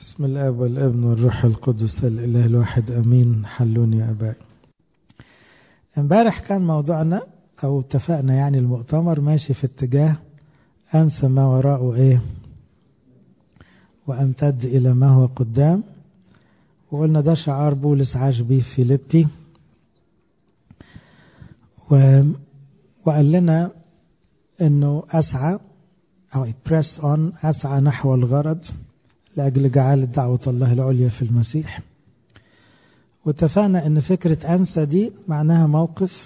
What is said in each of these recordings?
بسم الآب والابن والروح القدس الإله الواحد أمين. حلوني يا أبائي. امبارح كان موضوعنا أو اتفقنا يعني المؤتمر ماشي في اتجاه أنسى ما وراءه إيه وأمتد إلى ما هو قدام، وقلنا ده شعار بولس عاش بيه في فيليبي، وقال لنا إنه أسعى أو press on، أسعى نحو الغرض لأجل جعالة دعوة الله العليا في المسيح. واتفقنا ان فكرة أنسى دي معناها موقف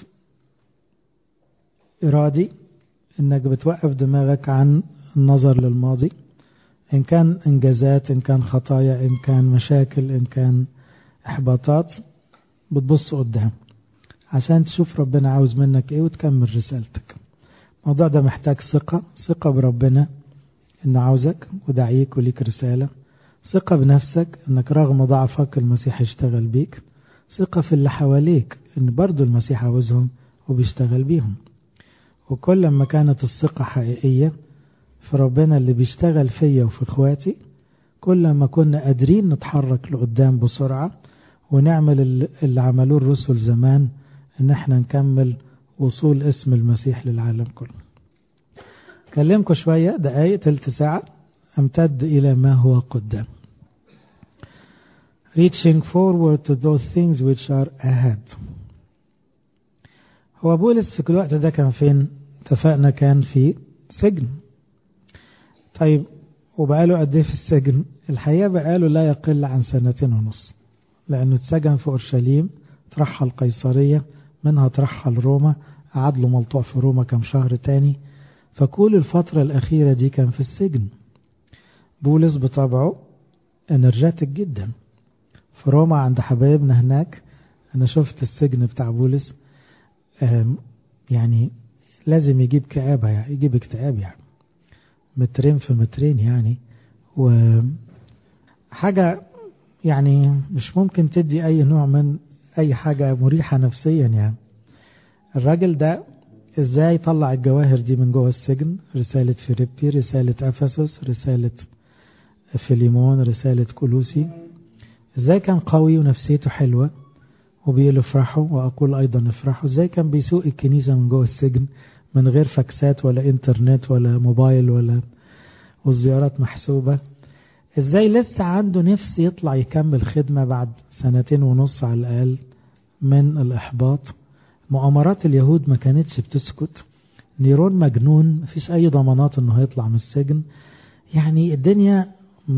إرادي، انك بتوقف دماغك عن النظر للماضي، ان كان انجازات، ان كان خطايا، ان كان مشاكل، ان كان احباطات، بتبص قدام عشان تشوف ربنا عاوز منك ايه وتكمل رسالتك. الموضوع ده محتاج ثقة بربنا انه عاوزك ودعيك وليك رسالة، ثقة بنفسك انك رغم ضعفك المسيح يشتغل بيك، ثقة في اللي حواليك ان برضو المسيح عاوزهم وبيشتغل بيهم. وكل ما كانت الثقة حقيقية في ربنا اللي بيشتغل فيا وفي اخواتي، كل ما كنا قادرين نتحرك لقدام بسرعة ونعمل اللي عملوه الرسل زمان، ان احنا نكمل وصول اسم المسيح للعالم كله. كلمكم شوية دقايق تلت ساعة امتد إلى ما هو قدام. Reaching forward to those things which are ahead. هو بولس في كل وقت ده كان فين؟ اتفقنا كان في سجن. طيب وبقاله قد ايه في السجن؟ الحقيقة بقاله لا يقل عن 2.5 سنين، لأنه اتسجن في أورشليم، ترحل قيصرية، منها ترحل روما، قعد له ملطوع في روما كم شهر تاني، فكل الفترة الأخيرة دي كان في السجن. بولس بطبعه انرجاتك جدا في روما عند حبايبنا هناك. أنا شفت السجن بتاع بولس، يعني لازم يجيب كآبة، يعني يجيب اكتئاب، يعني 2 في 2 يعني، وحاجة يعني مش ممكن تدي أي نوع من أي حاجة مريحة نفسيا. يعني الراجل ده ازاي طلع الجواهر دي من جوه السجن؟ رسالة فيليبي، رسالة أفسس، رسالة فيليمون، رسالة كولوسي. ازاي كان قوي ونفسيته حلوة وبيقول افرحوا وأقول أيضا افرحوا. ازاي كان بيسوق الكنيسة من جوه السجن من غير فاكسات ولا انترنت ولا موبايل ولا والزيارات محسوبة. ازاي لسه عنده نفس يطلع يكمل خدمة بعد 2.5 سنين على الأقل من الإحباط. مؤامرات اليهود ما كانتش بتسكت، نيرون مجنون، مفيش أي ضمانات انه هيطلع من السجن. يعني الدنيا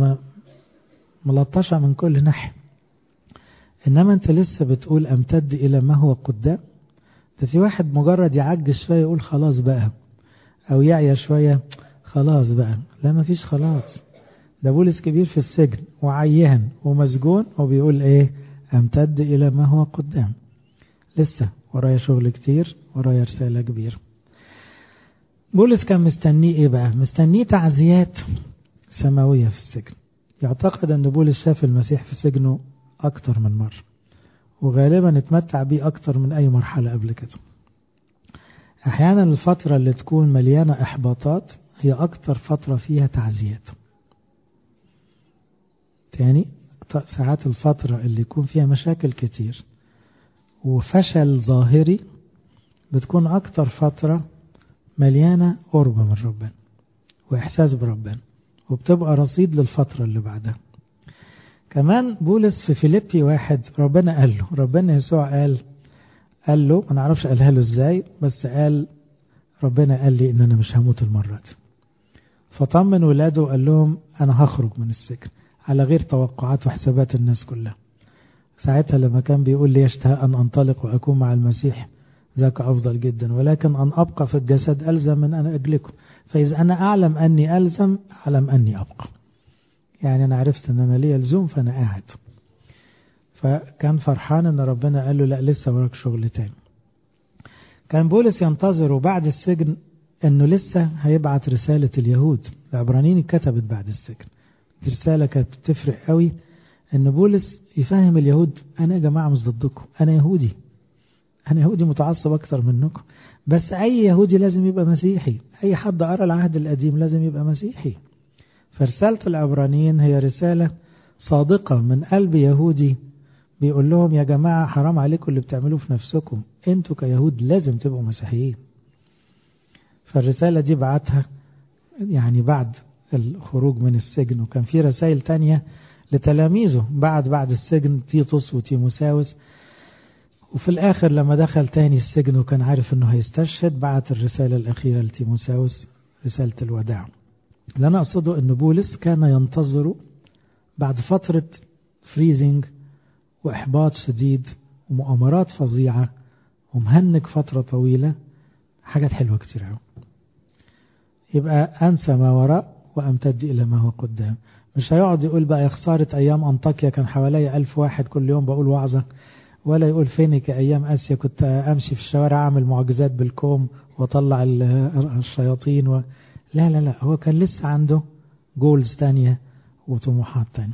ملطشة من كل ناحية، إنما أنت لسه بتقول أمتد إلى ما هو قدام. ده في واحد مجرد يعجز شوية يقول خلاص بقى، أو يعيا شوية خلاص بقى. لا، مفيش خلاص. ده بولس كبير في السجن وعيان ومسجون وبيقول إيه؟ أمتد إلى ما هو قدام. لسه ورايا شغل كتير، ورايا رسالة كبيرة. بولس كان مستنيه إيه بقى؟ مستنيه تعزيات سماوية في السجن. يعتقد أن بولس شاف المسيح في سجنه أكتر من مرة، وغالبا اتمتع بيه أكتر من أي مرحلة قبل كده. أحيانا الفترة اللي تكون مليانة إحباطات هي أكتر فترة فيها تعزيات. تاني، ساعات الفترة اللي يكون فيها مشاكل كتير وفشل ظاهري بتكون أكتر فترة مليانة قرب من ربنا وإحساس بربنا، وبتبقى رصيد للفترة اللي بعدها. كمان بولس في فيليبي 1 ربنا قال له، ربنا يسوع قال له، ما نعرفش قالها له ازاي، بس ربنا قال لي ان انا مش هموت المرة دي. فطمن ولاده وقال لهم انا هخرج من السجن على غير توقعات وحسابات الناس كلها. ساعتها لما كان بيقول لي يشتهى ان انطلق واكون مع المسيح ذاك افضل جدا، ولكن ان ابقى في الجسد الزم من انا اجلكم، فاذا انا اعلم اني الزم اعلم اني ابقى. يعني انا عرفت ان انا لي لزوم فانا قاعد. فكان فرحان ان ربنا قال له لا، لسه وراك شغل تاني. كان بولس ينتظر بعد السجن انه لسه هيبعت رسالة اليهود. العبرانيين كتبت بعد السجن دي رسالة كانت تفرق قوي، ان بولس يفهم اليهود انا يا جماعة مش ضدكم، انا يهودي متعصب اكتر منكم، بس اي يهودي لازم يبقى مسيحي، اي حد قرأ العهد القديم لازم يبقى مسيحي. فرسالة العبرانيين هي رسالة صادقة من قلب يهودي بيقول لهم يا جماعة حرام عليكم اللي بتعملوه في نفسكم، انتوا كيهود لازم تبقوا مسيحيين. فالرسالة دي بعتها يعني بعد الخروج من السجن، وكان في رسائل تانية لتلاميذه بعد السجن، تيتوس وتيموساوس. وفي الآخر لما دخل تاني السجن وكان عارف أنه هيستشهد، بعت الرسالة الأخيرة لتيموساوس، رسالة الوداع. اللي أنا أقصده أن بولس كان ينتظر بعد فترة فريزنج وإحباط شديد ومؤامرات فظيعة ومهنك فترة طويلة حاجات حلوة كتير. يبقى أنسى ما وراء وأمتد إلى ما هو قدام. مش هيقعد يقول بقى يا خسارة أيام أنطاكيا كان حوالي 1000 واحد كل يوم بقول وعظة، ولا يقول فينك أيام آسيا كنت أمشي في الشوارع أعمل معجزات بالكوم وطلع الشياطين لا لا لا، هو كان لسه عنده جولز تانية وطموحات تانية.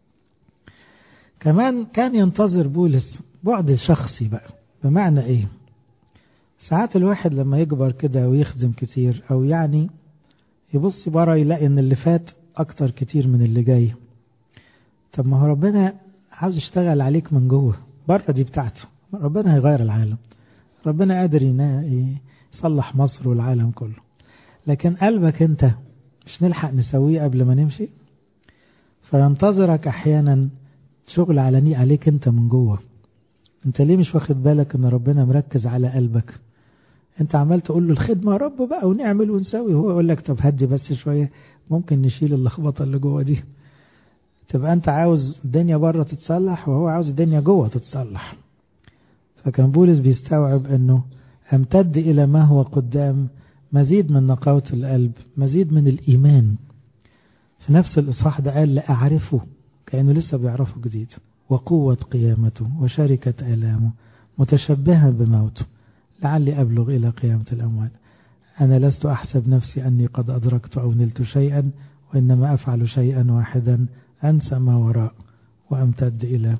كمان كان ينتظر بولس بعد شخصي بقى. بمعنى إيه؟ ساعات الواحد لما يكبر كده ويخدم كتير أو يعني يبص برا يلاقي إن اللي فات أكتر كتير من اللي جاي. طب ما هو ربنا عاوز يشتغل عليك من جوه، برا دي بتاعته. ربنا هيغير العالم، ربنا قادر يصلح مصر والعالم كله، لكن قلبك انت مش نلحق نسويه قبل ما نمشي. فينتظرك احيانا شغل عليك انت من جوه. انت ليه مش واخد بالك ان ربنا مركز على قلبك؟ انت عمال تقول له الخدمة يا رب بقى ونعمل ونسوي، هو يقول لك طب هدي بس شوية ممكن نشيل اللخبطة اللي جوه دي. تبقى انت عاوز الدنيا بره تتصلح وهو عاوز الدنيا جوه تتصلح. فكان بولس بيستوعب انه امتد الى ما هو قدام، مزيد من نقاوة القلب، مزيد من الايمان. في نفس الاصحاح ده قال لأعرفه، كأنه لسه بيعرفه جديد، وقوة قيامته وشركة آلامه متشبها بموته لعلي أبلغ إلى قيامة الأموات. أنا لست أحسب نفسي أني قد أدركت أو نلت شيئا، وإنما أفعل شيئا واحدا، أنسى ما وراء وأمتد إلى.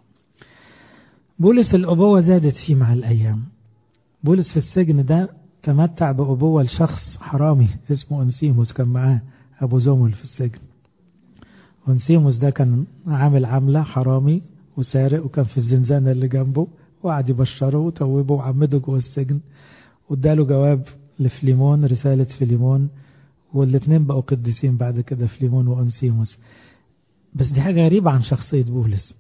بولس الأبوة زادت فيه مع الأيام. بولس في السجن ده تمتع بأبوة لشخص حرامي اسمه أنسيموس، كان معاه أبو زمل في السجن. أنسيموس ده كان عامل عملة حرامي وسارق، وكان في الزنزانة اللي جنبه، وقعد يبشره وتوبه وعمده جوه السجن، واداله جواب لفليمون، رسالة فليمون، والاثنين بقوا قديسين بعد كده، فليمون وأنسيموس. بس دي حاجة غريبة عن شخصية بولس،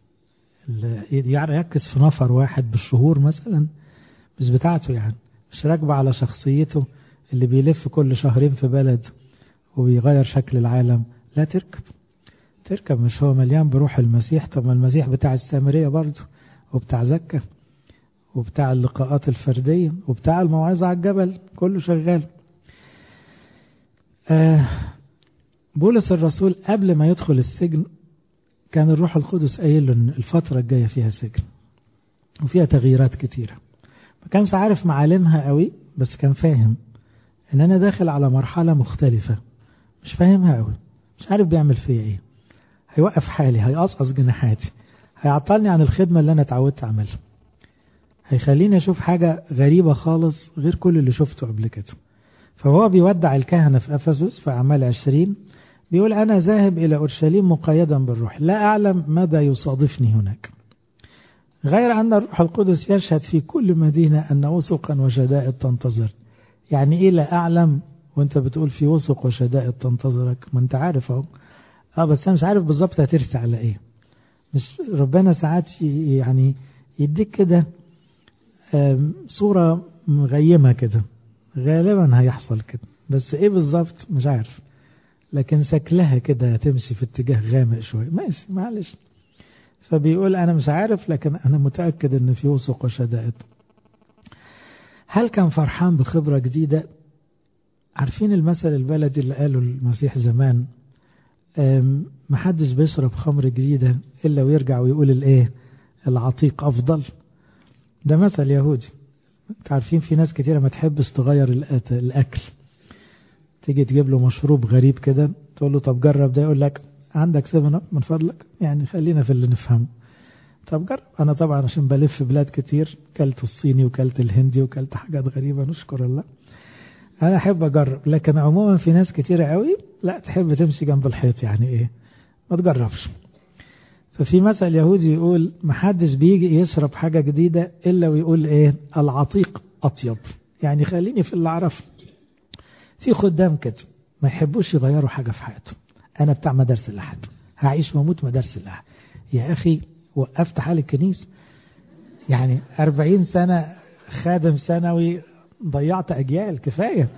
يركز في نفر واحد بالشهور مثلا، مش بتاعته يعني، مش راكبة على شخصيته اللي بيلف كل شهرين في بلد وبيغير شكل العالم. لا، تركب مش هو مليان بروح المسيح؟ طب ما المسيح بتاع السامرية برضه، وبتاع زكا، وبتاع اللقاءات الفردية، وبتاع الموعظة على الجبل، كله شغال. بولس الرسول قبل ما يدخل السجن كان الروح القدس قايل له ان الفترة الجاية فيها سجن وفيها تغييرات كتيرة. ما كانش عارف معالمها قوي، بس كان فاهم ان انا داخل على مرحلة مختلفة، مش فاهمها قوي، مش عارف بيعمل فيها ايه، هيوقف حالي، هيقصقص جناحاتي، هيعطلني عن الخدمة اللي انا اتعودت اعملها، هيخليني اشوف حاجة غريبة خالص غير كل اللي شفته قبل كده. فهو بيودع الكهنة في أفسس في أعمال 20 بيقول أنا ذاهب إلى أورشليم مقيدا بالروح، لا أعلم ماذا يصادفني هناك، غير أن الروح القدس يشهد في كل مدينة أن وثقا وشدائد تنتظر. يعني إيه لا أعلم وأنت بتقول في وثق وشدائد تنتظرك؟ ما أنت عارف أهو. بس أنا مش عارف بالظبط هترسي على إيه. مش ربنا ساعات يعني يديك كده صورة مغيمة كده، غالبا هيحصل كده، بس إيه بالظبط مش عارف، لكن شكلها كده هتمشي في اتجاه غامق شوية، ماشي معلش. فبيقول أنا مش عارف، لكن أنا متأكد أن في وثق وشدائد. هل كان فرحان بخبرة جديدة؟ عارفين المثل البلدي اللي قاله المسيح زمان، محدش بيشرب خمر جديدة إلا ويرجع ويقول الإيه؟ العتيق أفضل. ده مثل يهودي. عارفين في ناس كتيرة ما تحبش تغير الأكل، تيجي تجيب له مشروب غريب كده تقول له طب جرب ده، يقول لك عندك 7 من فضلك، يعني خلينا في اللي نفهمه. طب جرب. أنا طبعا عشان بلف بلاد كتير كلت الصيني وكلت الهندي وكلت حاجات غريبة، نشكر الله، أنا أحب أجرب. لكن عموما في ناس كتيرة قوي لا تحب تمشي جنب الحيط، يعني إيه؟ ما تجربش. ففي مثل يهودي يقول محدش بيجي يشرب حاجة جديدة إلا ويقول إيه العتيق أطيب، يعني خليني في اللي أعرفه. في خدام كده ما يحبوش يغيروا حاجة في حياتهم. أنا بتاع مدارس الأحد، هعيش وموت مدارس الأحد. يا أخي وقفت حال الكنيسة، يعني 40 سنة خادم ثانوي، ضيعت أجيال كفاية.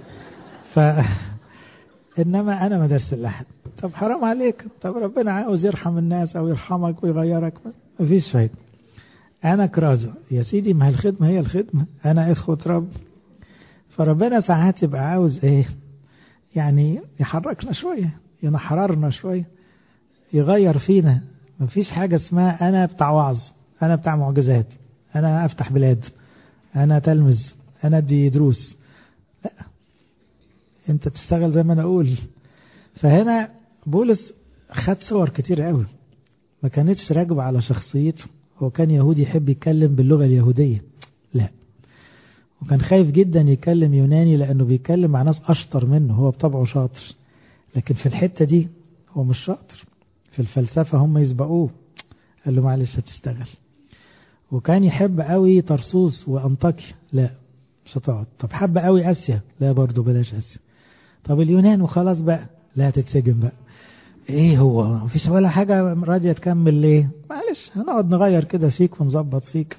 إنما أنا مدارس الأحد، طب حرام عليك، طب ربنا عاوز يرحم الناس أو يرحمك ويغيرك، مفيش فايدة. أنا كرازة يا سيدي، ما هي الخدمة هي الخدمة، أنا إخوة رب. فربنا ساعات يبقى عاوز إيه، يعني يحركنا شوية، ينحررنا شوية، يغير فينا. مفيش حاجة اسمها أنا بتاع وعظ، أنا بتاع معجزات، أنا أفتح بلاد، أنا تلمذ، أنا أدي دروس. لا، أنت تشتغل زي ما أنا أقول. فهنا بولس خد صور كتير قوي ما كانتش راكبة على شخصيته. هو كان يهودي يحب يتكلم باللغة اليهودية، لا، وكان خايف جدا يتكلم يوناني لأنه بيتكلم مع ناس أشطر منه، هو بطبعه شاطر، لكن في الحتة دي هو مش شاطر. في الفلسفة هم يسبقوه، قال له معلش هتشتغل. وكان يحب قوي طرسوس وأنطاكيا، لا مش هتقعد. طب حب قوي آسيا، لا برضو بلاش آسيا. طب اليونان وخلاص بقى، لا تتسجن بقى. ايه هو مفيش ولا حاجة راضية تكمل ليه؟ معلش هنقعد نغير كده فيك ونظبط فيك.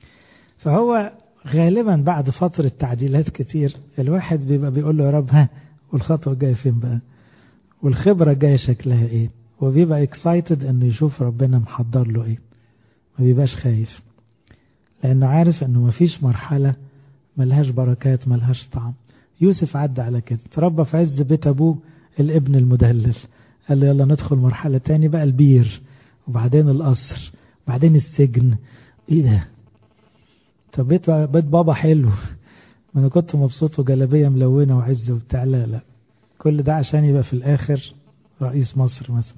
فهو غالبا بعد فترة تعديلات كتير الواحد بيبقى بيقول له يا رب ها، والخطوة الجاية فين بقى، والخبرة الجاية شكلها ايه، وبيبقى اكسايتد انه يشوف ربنا محضر له ايه، ما بيبقاش خايف، لانه عارف انه مفيش مرحلة ملهاش بركات ملهاش طعم. يوسف عدى على كده، تربى في عز بيت ابوه الابن المدلل، قال له يلا ندخل مرحلة تاني بقى، البير، وبعدين القصر، وبعدين السجن. ايه ده؟ طب بيت بابا حلو، ما انا كنت مبسوط وجلابيه ملونه وعز وبتاع. لا لا، كل ده عشان يبقى في الاخر رئيس مصر مثلا.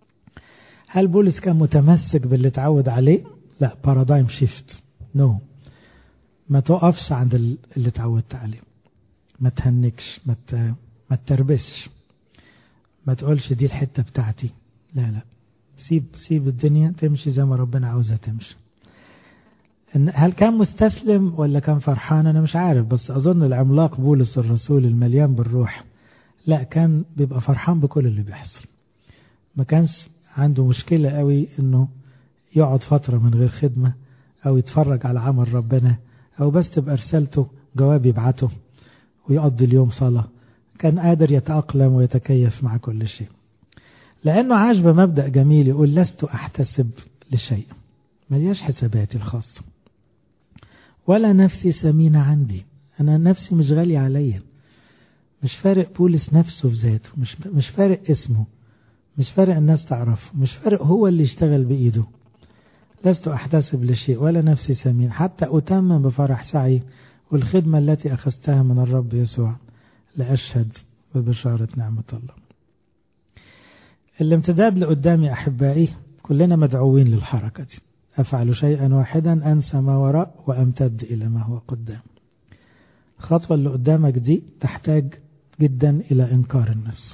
هل بولس كان متمسك باللي اتعود عليه؟ لا، بارادايم شيفت، نو. ما توقفش عند اللي اتعودت عليه، ما تهنكش، ما تربسش، ما تقولش دي الحته بتاعتي. لا لا، سيب الدنيا تمشي زي ما ربنا عاوزها تمشي. هل كان مستسلم ولا كان فرحان؟ أنا مش عارف، بس أظن العملاق بولس الرسول المليان بالروح لا، كان بيبقى فرحان بكل اللي بيحصل. ما كانش عنده مشكلة قوي إنه يقعد فترة من غير خدمة، أو يتفرج على عمل ربنا، أو بس تبقى رسالته جواب يبعته ويقضي اليوم صلاة. كان قادر يتأقلم ويتكيف مع كل شيء، لأنه عاش بمبدأ جميل يقول لست أحتسب لشيء، ملياش حساباتي الخاصة ولا نفسي ثمينة عندي. أنا نفسي مش غالية عليا. مش فارق بولس نفسه في ذاته، مش فارق اسمه، مش فارق الناس تعرفه، مش فارق هو اللي يشتغل بإيده. لست أحتسب لشيء ولا نفسي ثمين، حتى أتمم بفرح سعي والخدمة التي أخذتها من الرب يسوع لأشهد ببشارة نعمة الله. الامتداد لقدامي أحبائي، كلنا مدعوين للحركة دي. أفعل شيئا واحدا أنسى ما وراء وأمتد إلى ما هو قدام. الخطوة اللي قدامك دي تحتاج جدا إلى إنكار النفس.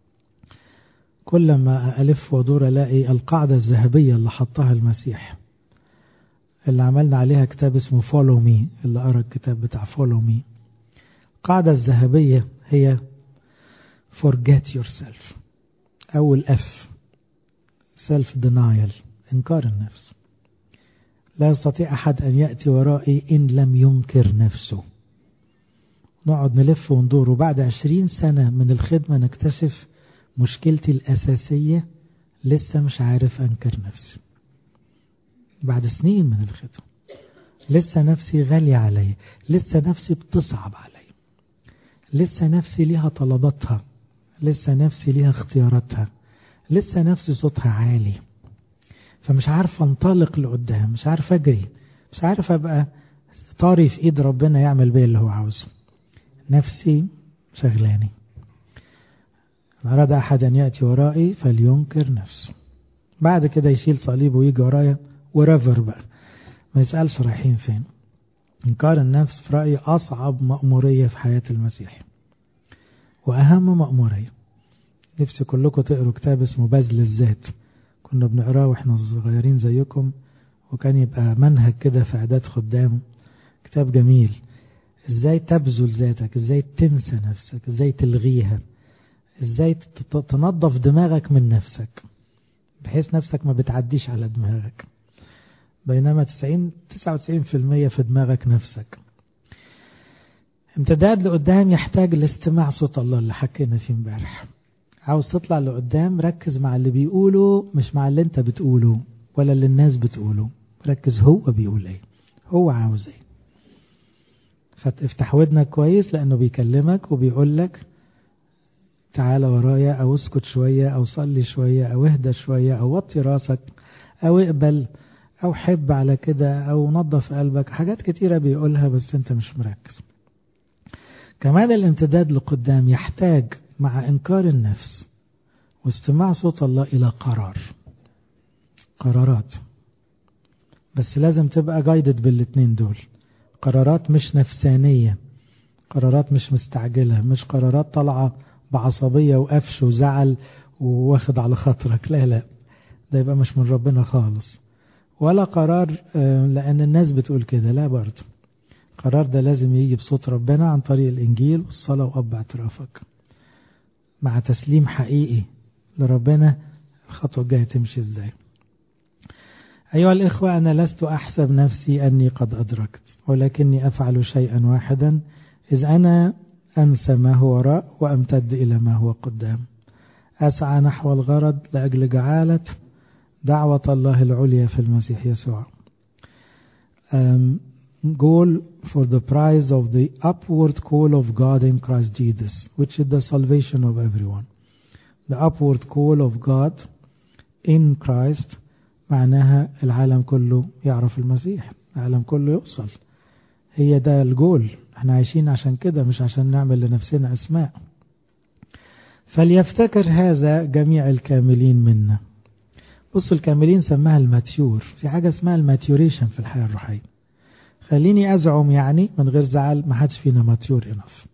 كل ما ألف ودور ألاقي القاعدة الذهبية اللي حطها المسيح، اللي عملنا عليها كتاب اسمه Follow Me، اللي قرأ الكتاب بتاع Follow Me. القاعدة الذهبية هي Forget yourself، أول F Self Denial، إنكار النفس. لا يستطيع أحد أن يأتي ورائي إن لم ينكر نفسه. نقعد نلف وندور، وبعد 20 سنة من الخدمة نكتشف مشكلتي الأساسية لسه مش عارف أنكر نفسي. بعد سنين من الخدمة لسه نفسي غالية علي، لسه نفسي بتصعب علي، لسه نفسي ليها طلباتها، لسه نفسي ليها اختياراتها، لسه نفسي صوتها عالي. فمش عارف انطلق لقدام، مش عارف أجري، مش عارف أبقى طاري في إيد ربنا يعمل بيه اللي هو عاوزه. نفسي شغلاني. أراد أحد أن يأتي ورائي فلينكر نفسه. بعد كده يشيل صليبه ويجي ورايا ورافر بقى، ما يسألش رايحين فين. إنكار النفس في رأيي أصعب مأمورية في حياة المسيح، وأهم مأمورية. نفسي كلكم تقروا كتاب اسمه بذل الذات. كنا بنقراه واحنا صغيرين زيكم، وكان يبقى منهج كده في اعداد خدام. كتاب جميل، ازاي تبذل ذاتك، ازاي تنسى نفسك، ازاي تلغيها، ازاي تنظف دماغك من نفسك بحيث نفسك ما بتعديش على دماغك، بينما 99% في دماغك نفسك. امتداد لقدام يحتاج لاستماع صوت الله اللي حكينا فيه امبارح. عاوز تطلع لقدام ركز مع اللي بيقوله، مش مع اللي انت بتقوله ولا اللي الناس بتقوله. ركز هو بيقول ايه، هو عاوز ايه. فتفتح ودنك كويس لانه بيكلمك وبيقول لك تعال ورايا، او اسكت شوية، او صلي شوية، او اهدى شوية، او وطي راسك، او اقبل، او حب على كده، او نظف قلبك. حاجات كتيرة بيقولها بس انت مش مركز. كمان الامتداد لقدام يحتاج مع انكار النفس واستماع صوت الله الى قرارات، بس لازم تبقى جايدد بالاتنين دول. قرارات مش نفسانية، قرارات مش مستعجلة، مش قرارات طالعة بعصبية وقفش وزعل وواخد على خاطرك، لا ده يبقى مش من ربنا خالص. ولا قرار لأن الناس بتقول كده، لا برضو. قرار ده لازم يجي بصوت ربنا عن طريق الإنجيل والصلاة وأب اعترافك مع تسليم حقيقي لربنا. الخطوة الجاية تمشي ازاي؟ أيها الإخوة، أنا لست أحسب نفسي أني قد أدركت، ولكني أفعل شيئا واحدا، إذ أنا أنسى ما هو وراء وأمتد إلى ما هو قدام، أسعى نحو الغرض لأجل جعالة دعوة الله العليا في المسيح يسوع. Goal for the prize of the upward call of God in Christ Jesus, which is the salvation of everyone. The upward call of God in Christ معناها العالم كله يعرف المسيح، العالم كله يوصل. هي ده الجول. احنا عايشين عشان كده، مش عشان نعمل لنفسنا اسماء. فليفتكر هذا جميع الكاملين منا. بصوا، الكاملين سماها الماتيور. في حاجة اسمها الماتيوريشن في الحياة الروحية. خليني أزعم يعني من غير زعل، ما حدش فينا ماتيور انف.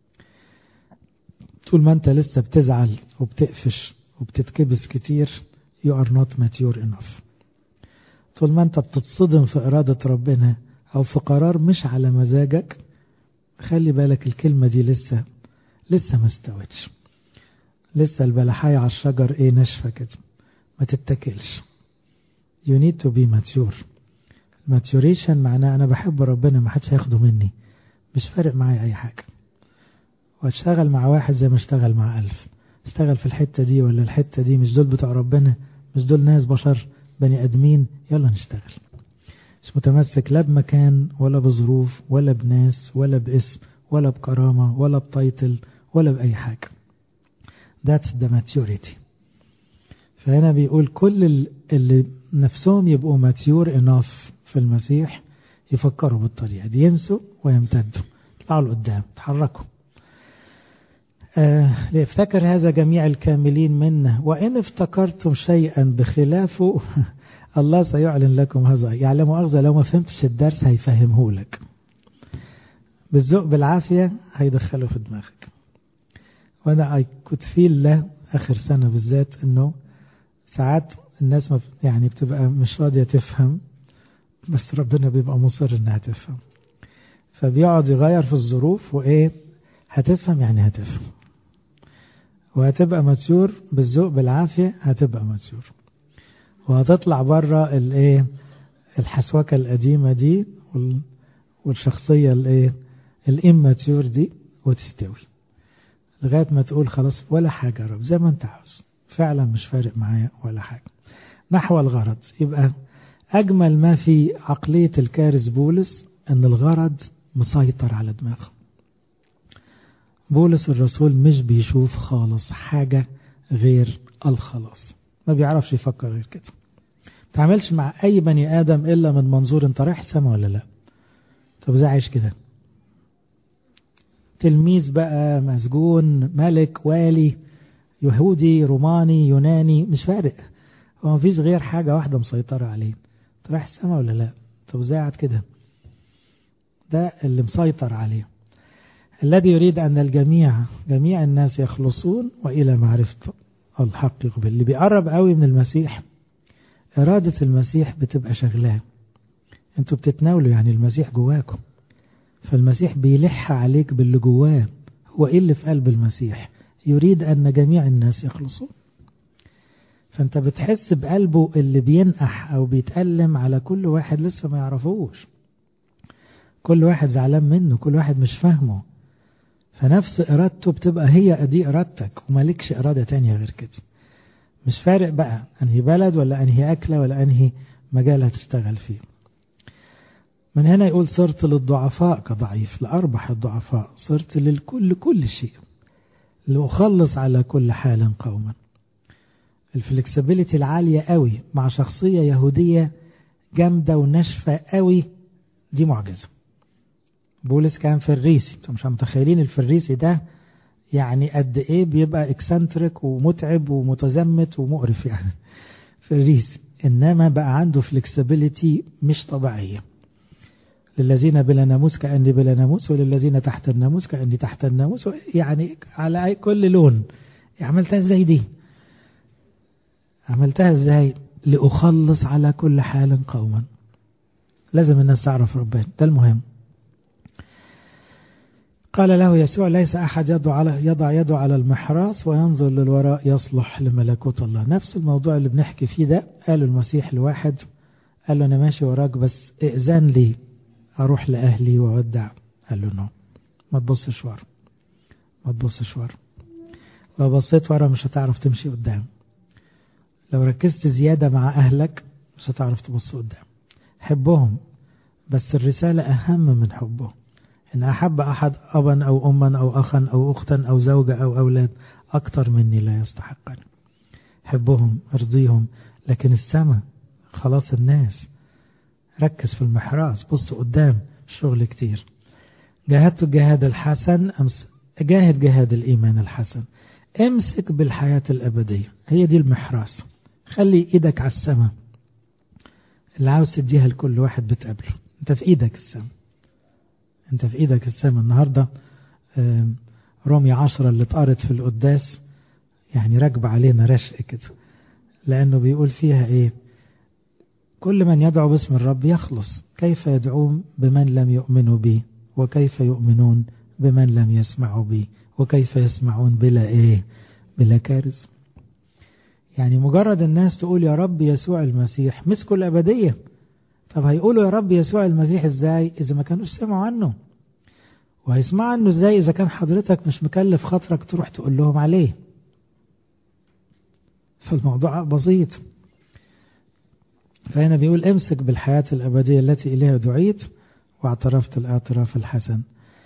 طول ما انت لسه بتزعل وبتقفش وبتتكبس كتير، you are not mature enough. طول ما انت بتتصدم في إرادة ربنا أو في قرار مش على مزاجك، خلي بالك الكلمة دي لسه ما استوتش. لسه البلحاية على الشجر ايه، ناشفة كده، ما تتكلش. You need to be mature. maturation معناه أنا بحب ربنا، ما حدش هياخده مني، مش فارق معايا أي حاجة، واشتغل مع واحد زي ما اشتغل مع 1000. اشتغل في الحتة دي ولا الحتة دي، مش دول بتوع ربنا، مش دول ناس بشر بني أدمين، يلا نشتغل. مش متمسك لا بمكان ولا بظروف ولا بناس ولا باسم ولا بكرامة ولا بتايتل ولا بأي حاجة. That's the maturity. فهنا بيقول كل اللي نفسهم يبقوا mature enough في المسيح يفكروا بالطريقة دي، ينسوا ويمتدوا، يطلعوا لقدام، تحركوا. ليفتكر هذا جميع الكاملين منا، وإن افتكرتم شيئا بخلافه الله سيعلن لكم هذا. يعني مؤاخذة لو ما فهمتش الدرس هيفهمه لك بالذوق بالعافية، هيدخله في دماغك. وانا كنت فيل له اخر سنة بالذات انه ساعات الناس يعني بتبقى مش راضية تفهم، بس ربنا بيبقى مصر انها تفهم، فبيقعد يغير في الظروف. وايه هتفهم يعني هتفهم، وهتبقى ماتيور بالذوق بالعافية، هتبقى ماتيور، وهتطلع بره الايه الحسوكة القديمة دي والشخصية الايه الاماتيور دي، وتستوي لغاية ما تقول خلاص ولا حاجة يا رب، زي ما انت عاوز، فعلا مش فارق معايا ولا حاجة. نحو الغرض. يبقى أجمل ما في عقلية الكارث بولس أن الغرض مسيطر على دماغه. بولس الرسول مش بيشوف خالص حاجة غير الخلاص، ما بيعرفش يفكر غير كده. تعملش مع أي بني آدم إلا من منظور انت رايح سما ولا لا. طب ازاي عايش كده؟ تلميذ بقى، مسجون، ملك، والي، يهودي، روماني، يوناني، مش فارق، هو مفيش غير حاجة واحدة مسيطرة عليه، انت رايح السما ولا لا. طب ازاي قاعد كده؟ ده اللي مسيطر عليه. الذي يريد أن جميع الناس يخلصون وإلى معرفة الحق يقبل. اللي بيقرب قوي من المسيح إرادة المسيح بتبقى شغلاه. انتوا بتتناولوا يعني المسيح جواكم، فالمسيح بيلح عليك باللي جواه. هو ايه اللي في قلب المسيح؟ يريد أن جميع الناس يخلصون. فانت بتحس بقلبه اللي بينقح أو بيتألم على كل واحد لسه ما يعرفوش، كل واحد زعلان منه، كل واحد مش فاهمه. فنفس إرادته بتبقى هي دي إرادتك، ومالكش إرادة تانية غير كده. مش فارق بقى أنهي بلد ولا أنهي أكلة ولا أنهي مجال هتشتغل فيه. من هنا يقول صرت للضعفاء كضعيف، لأربح الضعفاء، صرت للكل كل شيء، لأخلص على كل حال قوما. الفلكسبيليتي العالية قوي مع شخصية يهودية جامدة وناشفة قوي، دي معجزة. بولس كان فريسي، انتم مش متخيلين الفريسي ده يعني قد ايه بيبقى اكسنتريك ومتعب ومتزمت ومقرف يعني فريسي، انما بقى عنده فلكسبيليتي مش طبيعية. للذين بلا ناموس كأني بلا ناموس، وللذين تحت الناموس كأني تحت الناموس، يعني على كل لون. عملتها ازاي دي؟ عملتها ازاي؟ لأخلص على كل حال قوما. لازم الناس تعرف ربنا، ده المهم. قال له يسوع ليس أحد يضع يده على المحراث وينظر للوراء يصلح لملكوت الله. نفس الموضوع اللي بنحكي فيه ده قاله المسيح لواحد، قال له أنا ماشي وراك بس ائذن لي أروح لأهلي وأودع. قال له نو، ما تبصش ورا، ما تبصش ورا. لو بصيت ورا مش هتعرف تمشي قدام. لو ركزت زيادة مع أهلك مش هتعرف تبص قدام. حبهم، بس الرسالة أهم من حبهم. إن أحب أحد أبا أو أما أو أخا أو أختا أو زوجة أو أولاد أكتر مني لا يستحقني. حبهم، ارضيهم، لكن السماء خلاص الناس. ركز في المحراث، بص قدام، الشغل كتير. جاهدت الجهاد الحسن، جاهد جهاد الإيمان الحسن. امسك بالحياة الأبدية، هي دي المحراث. خلي إيدك على السماء اللي عاوز تديها لكل واحد بتقابله. انت في إيدك السماء، انت في إيدك السماء. النهاردة رومية 10 اللي اتقرت في القداس يعني راكبة علينا رشق كده، لأنه بيقول فيها إيه؟ كل من يدعو باسم الرب يخلص. كيف يدعون بمن لم يؤمنوا به، وكيف يؤمنون بمن لم يسمعوا به، وكيف يسمعون بلا إيه؟ بلا كارث. يعني مجرد الناس تقول يا رب يسوع المسيح مسكوا الأبدية. طب هيقولوا يا رب يسوع المسيح إزاي إذا ما كانوش سمعوا عنه؟ وهيسمعوا عنه إزاي إذا كان حضرتك مش مكلف خاطرك تروح تقول لهم عليه؟ فالموضوع بسيط. فهنا بيقول امسك بالحياة الأبدية التي إليها دعيت واعترفت الاعتراف الحسن.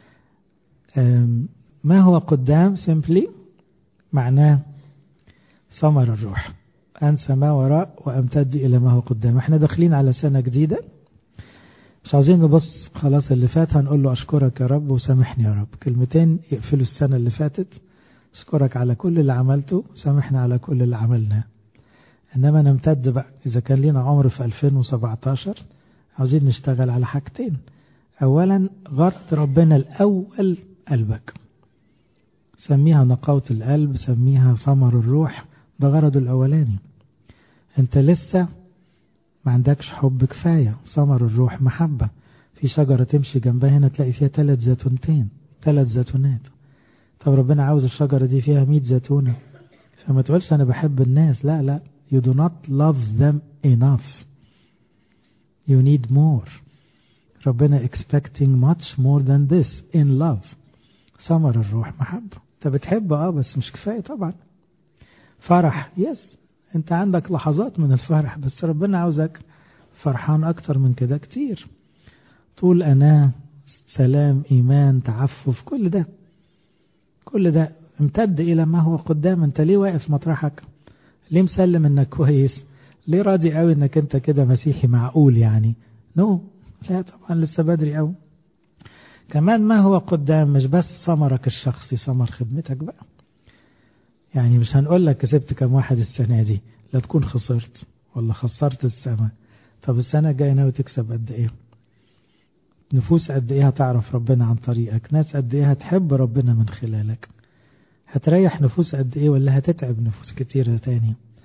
ما هو قدام؟ simply معناه ثمر الروح، أنسى ما وراء وأمتد إلى ما هو قدام. احنا داخلين على سنة جديدة، مش عاوزين نبص خلاص اللي فات، هنقول له أشكرك يا رب وسامحني يا رب. كلمتين يقفلوا السنة اللي فاتت. أشكرك على كل اللي عملته، سامحنا على كل اللي عملناه. إنما نمتد بقى، إذا كان لنا عمر في 2017 عاوزين نشتغل على حاجتين. أولا غرض ربنا الأول قلبك، سميها نقاوة القلب، سميها ثمر الروح، ده غرضه الأولاني. أنت لسه ما عندكش حب كفاية. ثمر الروح محبة. في شجرة تمشي جنبها هنا تلاقي فيها 3 زيتونتين، 3 زيتونات. طب ربنا عاوز الشجرة دي فيها 100 زيتونة، فما تقولش أنا بحب الناس. لا لا، you do not love them enough, you need more. ربنا expecting much more than this in love. ثمر الروح محبة. انت بتحب بس مش كفاية طبعا. فرح، يس، انت عندك لحظات من الفرح، بس ربنا عاوزك فرحان اكتر من كده كتير. طول أناة، سلام، إيمان، تعفف، كل ده امتد إلى ما هو قدام. انت ليه واقف مطرحك؟ ليه مسلم انك كويس؟ ليه راضي قوي انك انت كده مسيحي معقول يعني؟ لا طبعا، لسه بدري قوي. كمان ما هو قدام مش بس ثمرك الشخصي، ثمر خدمتك بقى. يعني مش هنقول لك كسبت كم واحد السنة دي، لا تكون خسرت ولا خسرت السنة. طب السنة الجاية ناوي تكسب قد ايه؟ نفوس قد ايه هتعرف ربنا عن طريقك؟ ناس قد ايه هتحب ربنا من خلالك؟ هتريح نفوس قد ايه ولا هتتعب نفوس كتيرة تاني؟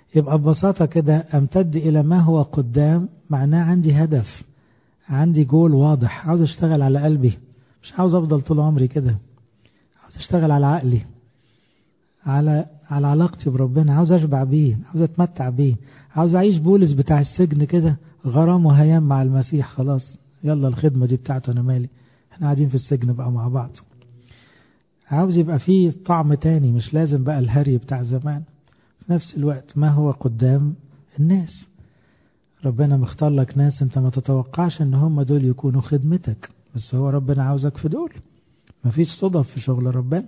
يبقى ببساطة كده أمتد إلى ما هو قدام، معناه عندي هدف، عندي جول واضح، عاوز أشتغل على قلبي، مش عاوز أفضل طول عمري كده، عاوز أشتغل على عقلي، على علاقتي بربنا، عاوز أشبع بيه، عاوز أتمتع بيه، عاوز أعيش بولس بتاع السجن كده، غرام وهيام مع المسيح، خلاص يلا الخدمة دي بتاعته، أنا مالي، احنا قاعدين في السجن بقى مع بعض. عاوز يبقى فيه طعم تاني، مش لازم بقى الهري بتاع زمان. في نفس الوقت ما هو قدام الناس، ربنا مختار لك ناس انت ما تتوقعش ان هم دول يكونوا خدمتك، بس هو ربنا عاوزك في دول، مفيش صدف في شغل ربنا.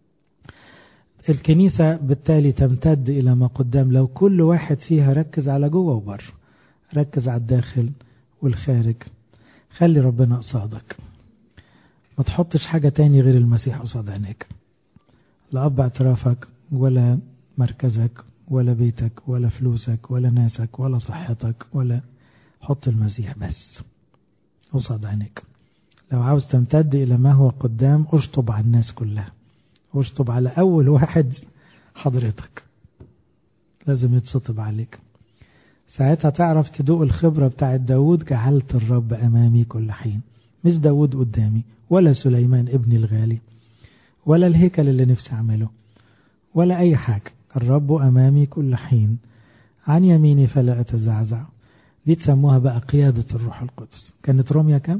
الكنيسة بالتالي تمتد إلى ما قدام لو كل واحد فيها ركز على جوه وبر، ركز على الداخل والخارج، خلي ربنا قصادك، ما تحطش حاجة تاني غير المسيح قصاد عينيك، لا أب اعترافك ولا مركزك ولا بيتك ولا فلوسك ولا ناسك ولا صحتك، ولا حط المسيح بس قصاد عينيك. لو عاوز تمتد إلى ما هو قدام اشطب على الناس كلها، واشطب على أول واحد حضرتك، لازم يتسطب عليك. ساعتها تعرف تدوق الخبرة بتاعت داود، جعلت الرب أمامي كل حين، مش داود قدامي ولا سليمان ابني الغالي ولا الهيكل اللي نفسي أعمله ولا أي حاجة، الرب أمامي كل حين، عن يميني فلا أتزعزع. دي تسموها بقى قيادة الروح القدس. كانت روميا كم؟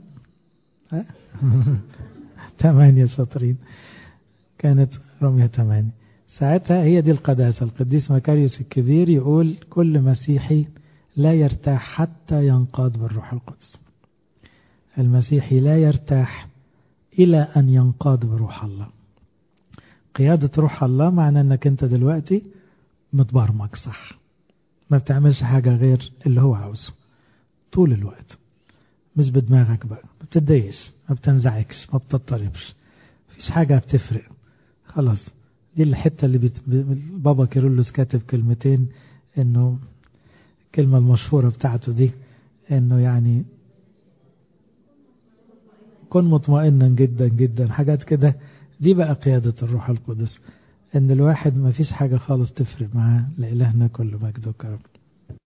8 سطرين، كانت روميا 8. ساعتها هي دي القداسة. القديس مكاريوس الكبير يقول كل مسيحي لا يرتاح حتى ينقاد بالروح القدس. المسيحي لا يرتاح إلى أن ينقاد بروح الله. قيادة روح الله معنى أنك أنت دلوقتي متبرمج صح، ما بتعملش حاجة غير اللي هو عاوزه طول الوقت، مش بدماغك بقى، ما بتتضايقش، ما بتنزعجش، ما بتضطربش، مفيش حاجة بتفرق خلاص. دي الحتة اللي بابا كيرلس كاتب كلمتين، انه الكلمة المشهورة بتاعته دي، انه يعني كن مطمئنا جدا جدا، حاجات كده. دي بقى قيادة الروح القدس، ان الواحد ما فيش حاجة خالص تفرق معاه. لإلهنا كل مجد وكرم.